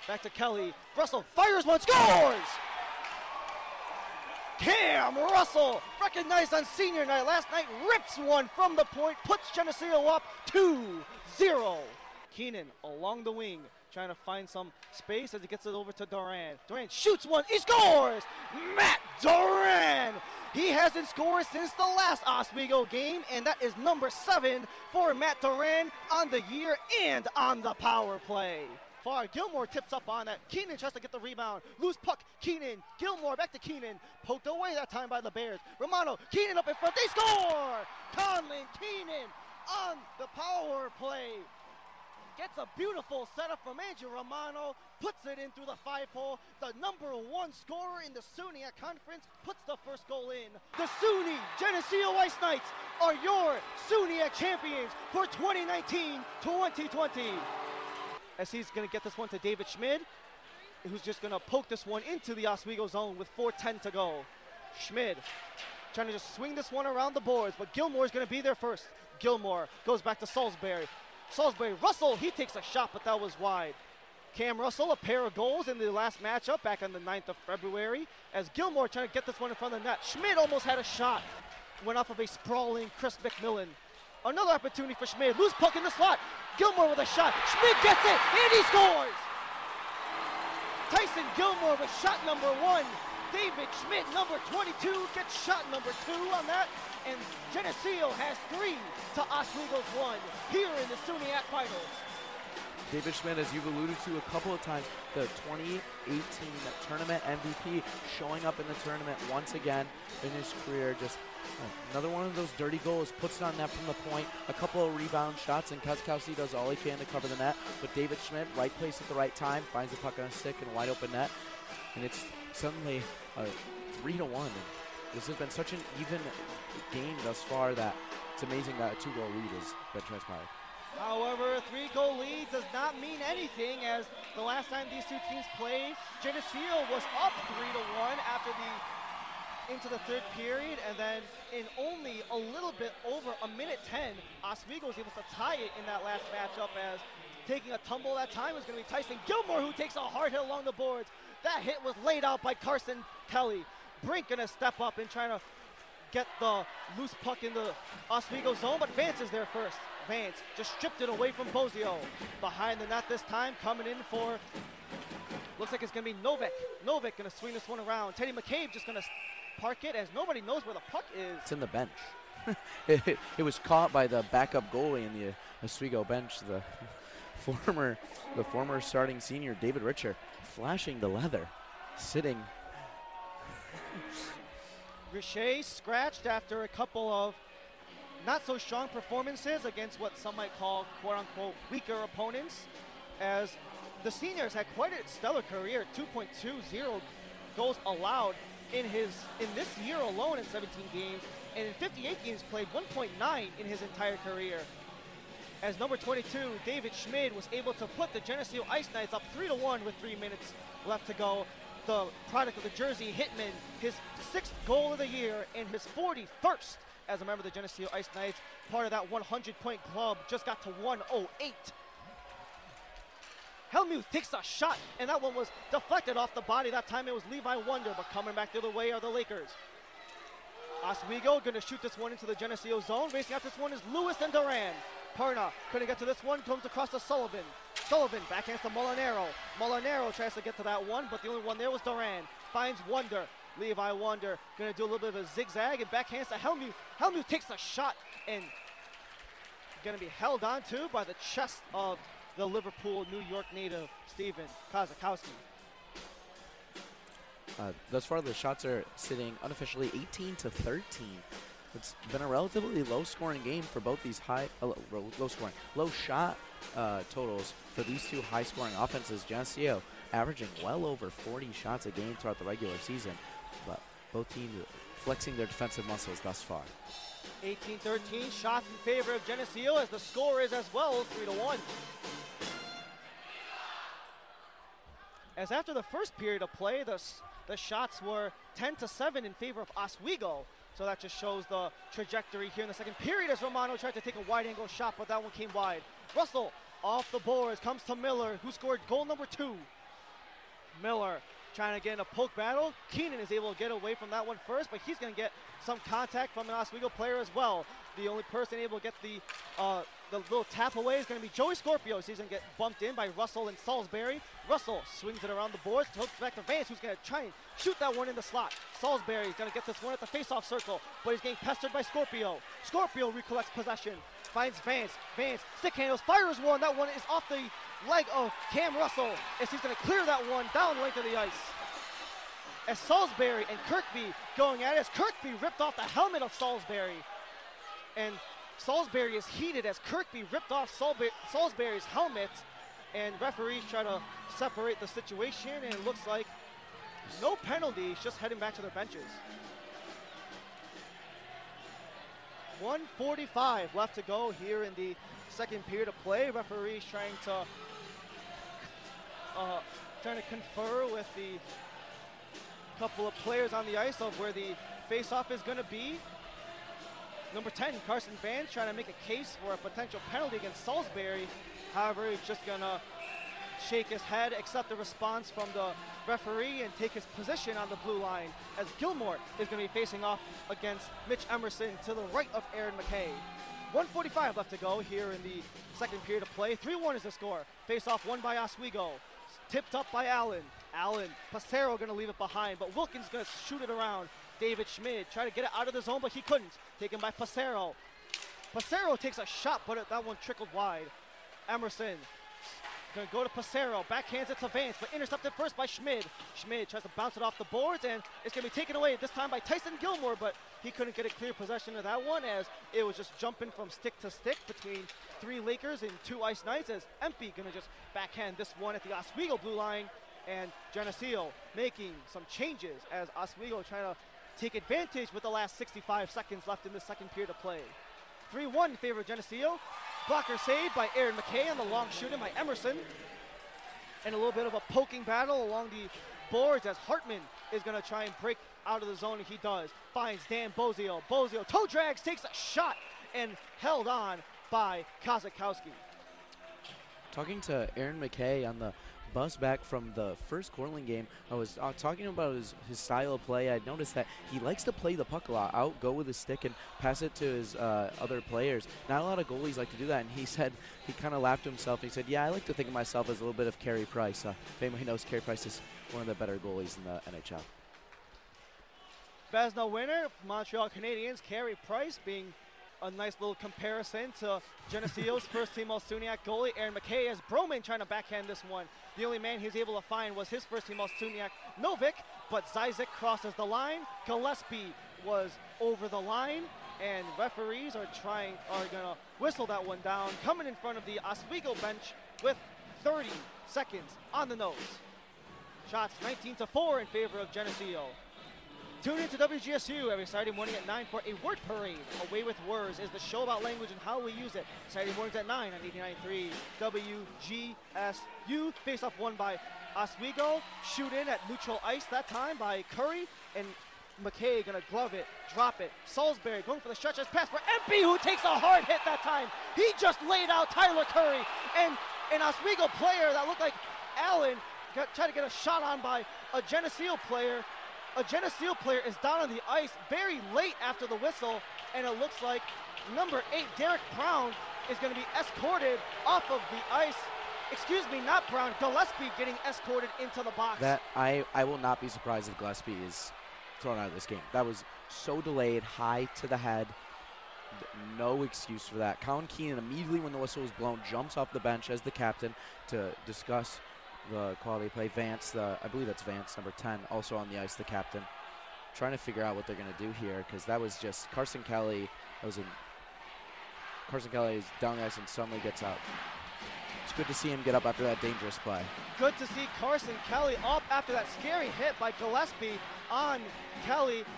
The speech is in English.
Back to Kelly. Russell fires one, scores! Cam Russell, recognized on senior night last night, rips one from the point, puts Geneseo up 2-0. Keenan along the wing, trying to find some space as he gets it over to Duran. Duran shoots one, he scores! Matt Duran! He hasn't scored since the last Oswego game, and that is number 7 for Matt Duran on the year and on the power play. Far, Gilmore tips up on that. Keenan tries to get the rebound. Loose puck, Keenan. Gilmore back to Keenan. Poked away that time by the Bears. Romano, Keenan up in front. They score! Conlon, Keenan on the power play. Gets a beautiful setup from Andrew Romano. Puts it in through the 5-hole. The number 1 scorer in the SUNY Conference puts the first goal in. The SUNY Geneseo Ice Knights are your SUNY champions for 2019-2020. As he's going to get this one to David Schmid, who's just going to poke this one into the Oswego zone with 4:10 to go. Schmid trying to just swing this one around the boards, but Gilmore's going to be there first. Gilmore goes back to Salisbury. Salisbury, Russell, he takes a shot, but that was wide. Cam Russell, a pair of goals in the last matchup back on the 9th of February, as Gilmore trying to get this one in front of the net. Schmid almost had a shot. Went off of a sprawling Chris McMillan. Another opportunity for Schmid. Loose puck in the slot. Gilmore with a shot. Schmid gets it, and he scores! Tyson Gilmore with shot number 1. David Schmid, number 22, gets shot number 2 on that. And Geneseo has 3 to Oswego's 1 here in the SUNYAC Finals. David Schmid, as you've alluded to a couple of times, the 2018 tournament MVP, showing up in the tournament once again in his career. Just another one of those dirty goals, puts it on net from the point, a couple of rebound shots, and Kaskowski does all he can to cover the net. But David Schmid, right place at the right time, finds the puck on a stick in a wide open net, and it's suddenly 3-1. This has been such an even game thus far that it's amazing that a 2-goal lead has been transpired. However, a 3-goal lead does not mean anything, as the last time these two teams played, Geneseo was up 3-1 after into the 3rd period, and then in only a little bit over a minute 10, Oswego was able to tie it in that last matchup, as taking a tumble that time was going to be Tyson Gilmore, who takes a hard hit along the boards. That hit was laid out by Carson Kelly. Brink going to step up and trying to get the loose puck in the Oswego zone, but Vance is there first. Vance just stripped it away from Bozio. Behind the net this time, coming in for, looks like it's going to be Novik. Novik going to swing this one around. Teddy McCabe just going to park it, as nobody knows where the puck is. It's in the bench. it was caught by the backup goalie in the Oswego bench, the former starting senior David Richer, flashing the leather, sitting. Richer scratched after a couple of not so strong performances against what some might call quote-unquote weaker opponents, as the seniors had quite a stellar career. 2.20 goals allowed in this year alone in 17 games, and in 58 games played, 1.9 in his entire career. As number 22, David Schmid, was able to put the Geneseo Ice Knights up 3-1 with 3 minutes left to go. The product of the Jersey Hitman, his 6th goal of the year and his 41st as a member of the Geneseo Ice Knights. Part of that 100-point club, just got to 108. Helmuth takes a shot, and that one was deflected off the body. That time it was Levi Wonder, but coming back the other way are the Lakers. Oswego going to shoot this one into the Geneseo zone. Racing out this one is Lewis and Duran. Perna couldn't get to this one, comes across to Sullivan. Sullivan backhands to Molinaro. Molinaro tries to get to that one, but the only one there was Duran. Finds Wonder. Levi Wonder going to do a little bit of a zigzag and backhands to Helmuth. Helmuth takes a shot and going to be held on to by the chest of the Liverpool, New York native, Steven Kazakowski. Thus far, the shots are sitting unofficially 18-13. It's been a relatively low-scoring game for both these low shot totals for these two high-scoring offenses. Geneseo averaging well over 40 shots a game throughout the regular season, but both teams flexing their defensive muscles thus far. 18-13, shots in favor of Geneseo, as the score is as well 3-1. As after the first period of play, the shots were 10-7 in favor of Oswego. So that just shows the trajectory here in the second period, as Romano tried to take a wide angle shot, but that one came wide. Russell off the boards, comes to Miller, who scored goal number 2 Miller trying to get in a poke battle. Keenan is able to get away from that one first, but he's going to get some contact from an Oswego player as well. The only person able to get the little tap away is going to be Joey Scorpio. So he's going to get bumped in by Russell and Salisbury. Russell swings it around the boards, hooks back to Vance, who's going to try and shoot that one in the slot. Salisbury is going to get this one at the face-off circle, but he's getting pestered by Scorpio. Scorpio recollects possession, finds Vance. Vance stick handles, fires one. That one is off the leg of Cam Russell as he's going to clear that one down the length of the ice. As Salisbury and Kirkby going at it, as Kirkby ripped off the helmet of Salisbury. And Salisbury is heated as Kirkby ripped off Salisbury's helmet, and referees try to separate the situation, and it looks like no penalties, just heading back to their benches. 1:45 left to go here in the second period of play. Referees trying to confer with the couple of players on the ice of where the face-off is going to be. Number 10, Carson Vance, trying to make a case for a potential penalty against Salisbury. However, he's just going to shake his head, accept the response from the referee, and take his position on the blue line as Gilmore is going to be facing off against Mitch Emerson to the right of Aaron McKay. 1:45 left to go here in the second period of play. 3-1 is the score. Face-off won by Oswego. Tipped up by Allen. Passero going to leave it behind, but Wilkins going to shoot it around. David Schmid tried to get it out of the zone, but he couldn't. Taken by Passero. Passero takes a shot, but that one trickled wide. Emerson going to go to Passero, backhands it to Vance, but intercepted first by Schmid. Schmid tries to bounce it off the boards, and it's going to be taken away this time by Tyson Gilmore, but he couldn't get a clear possession of that one as it was just jumping from stick to stick between three Lakers and two Ice Knights, as Empey going to just backhand this one at the Oswego blue line, and Geneseo making some changes as Oswego trying to take advantage with the last 65 seconds left in the second period of play. 3-1 in favor of Geneseo. Blocker saved by Aaron McKay on the long shooting by Emerson. And a little bit of a poking battle along the boards as Hartman is going to try and break out of the zone, and he does. Finds Dan Bozio. Bozio toe drags, takes a shot, and held on by Kozakowski. Talking to Aaron McKay on the bus back from the first Cortland game, I was talking about his style of play. I noticed that he likes to play the puck a lot, out, go with his stick, and pass it to his other players. Not a lot of goalies like to do that, and he said, he kind of laughed to himself. He said, yeah, I like to think of myself as a little bit of Carey Price. If anybody knows, Carey Price is one of the better goalies in the NHL. Vezina winner, Montreal Canadiens, Carey Price, being a nice little comparison to Geneseo's first-team All-Suniac goalie, Aaron McKay, as Broman trying to backhand this one. The only man he was able to find was his first-team All-Suniac, Novik, but Zizek crosses the line. Gillespie was over the line, and referees are going to whistle that one down, coming in front of the Oswego bench with 30 seconds on the nose. Shots 19-4 in favor of Geneseo. Tune in to WGSU every Saturday morning at 9 for a word parade. Away with Words is the show about language and how we use it. Saturday mornings at 9 on 89.3 WGSU. Face-off won by Oswego. Shoot in at neutral ice that time by Curry. And McKay going to glove it, drop it. Salisbury going for the stretch as pass for Empey, who takes a hard hit that time. He just laid out Tyler Curry. And an Oswego player that looked like Allen tried to get a shot on by a Geneseo player. A Geneseo player is down on the ice very late after the whistle, and it looks like number 8, Derek Brown, is going to be escorted off of the ice. Excuse me, not Brown, Gillespie getting escorted into the box. That I will not be surprised if Gillespie is thrown out of this game. That was so delayed, high to the head. No excuse for that. Colin Keenan, immediately when the whistle was blown, jumps off the bench as the captain to discuss the quality play. Vance, I believe that's Vance, number 10, also on the ice, the captain, trying to figure out what they're going to do here, because that was just Carson Kelly. Carson Kelly is down the ice and suddenly gets out. It's good to see him get up after that dangerous play. Good to see Carson Kelly up after that scary hit by Gillespie on Kelly.